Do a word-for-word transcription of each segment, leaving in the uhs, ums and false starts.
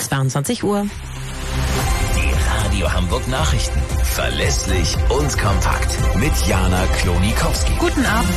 zweiundzwanzig Uhr. Die Radio Hamburg Nachrichten. Verlässlich und kompakt. Mit Jana Klonikowski. Guten Abend.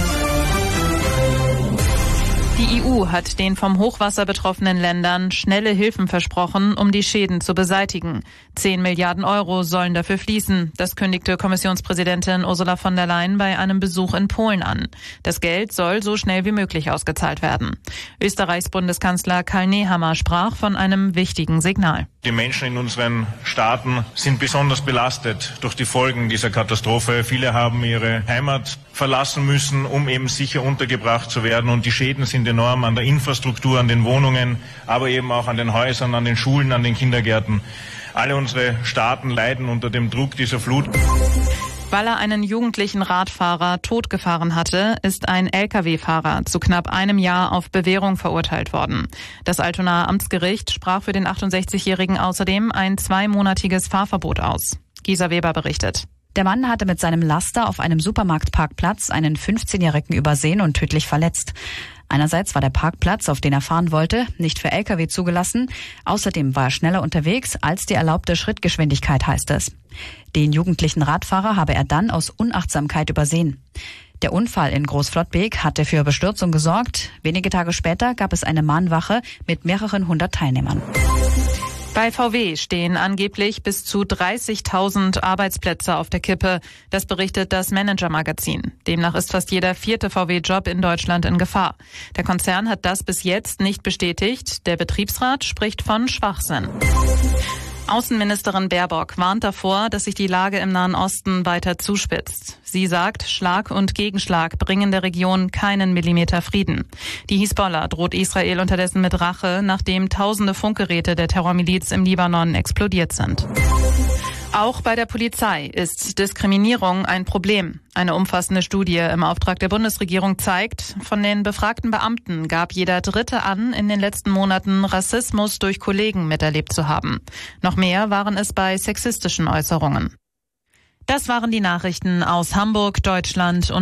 Die E U hat den vom Hochwasser betroffenen Ländern schnelle Hilfen versprochen, um die Schäden zu beseitigen. Zehn Milliarden Euro sollen dafür fließen. Das kündigte Kommissionspräsidentin Ursula von der Leyen bei einem Besuch in Polen an. Das Geld soll so schnell wie möglich ausgezahlt werden. Österreichs Bundeskanzler Karl Nehammer sprach von einem wichtigen Signal. Die Menschen in unseren Staaten sind besonders belastet durch die Folgen dieser Katastrophe. Viele haben ihre Heimat verlassen müssen, um eben sicher untergebracht zu werden. Und die Schäden sind enorm an der Infrastruktur, an den Wohnungen, aber eben auch an den Häusern, an den Schulen, an den Kindergärten. Alle unsere Staaten leiden unter dem Druck dieser Flut. Weil er einen jugendlichen Radfahrer totgefahren hatte, ist ein L K W-Fahrer zu knapp einem Jahr auf Bewährung verurteilt worden. Das Altonaer Amtsgericht sprach für den achtundsechzigjährigen außerdem ein zweimonatiges Fahrverbot aus. Gisa Weber berichtet. Der Mann hatte mit seinem Laster auf einem Supermarktparkplatz einen fünfzehnjährigen übersehen und tödlich verletzt. Einerseits war der Parkplatz, auf den er fahren wollte, nicht für L K W zugelassen. Außerdem war er schneller unterwegs als die erlaubte Schrittgeschwindigkeit, heißt es. Den jugendlichen Radfahrer habe er dann aus Unachtsamkeit übersehen. Der Unfall in Großflottbek hatte für Bestürzung gesorgt. Wenige Tage später gab es eine Mahnwache mit mehreren hundert Teilnehmern. Bei V W stehen angeblich bis zu dreißigtausend Arbeitsplätze auf der Kippe. Das berichtet das Manager-Magazin. Demnach ist fast jeder vierte V W-Job in Deutschland in Gefahr. Der Konzern hat das bis jetzt nicht bestätigt. Der Betriebsrat spricht von Schwachsinn. Außenministerin Baerbock warnt davor, dass sich die Lage im Nahen Osten weiter zuspitzt. Sie sagt, Schlag und Gegenschlag bringen der Region keinen Millimeter Frieden. Die Hisbollah droht Israel unterdessen mit Rache, nachdem tausende Funkgeräte der Terrormiliz im Libanon explodiert sind. Auch bei der Polizei ist Diskriminierung ein Problem. Eine umfassende Studie im Auftrag der Bundesregierung zeigt, von den befragten Beamten gab jeder Dritte an, in den letzten Monaten Rassismus durch Kollegen miterlebt zu haben. Noch mehr waren es bei sexistischen Äußerungen. Das waren die Nachrichten aus Hamburg, Deutschland und